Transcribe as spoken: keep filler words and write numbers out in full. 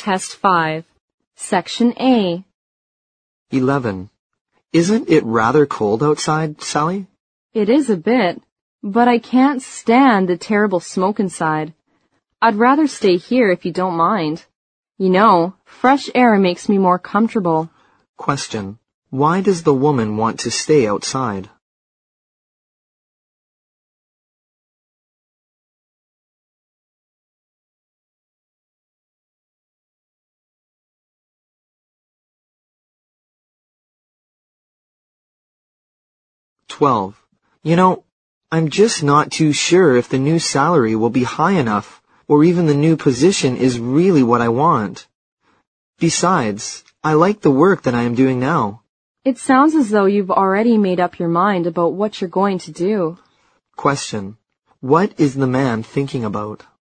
Test five. Section A. eleven. Isn't it rather cold outside, Sally? It is a bit, but I can't stand the terrible smoke inside. I'd rather stay here if you don't mind. You know, fresh air makes me more comfortable. Question. Why does the woman want to stay outside? twelve. You know, I'm just not too sure if the new salary will be high enough, or even the new position is really what I want. Besides, I like the work that I am doing now. It sounds as though you've already made up your mind about what you're going to do. Question. What is the man thinking about?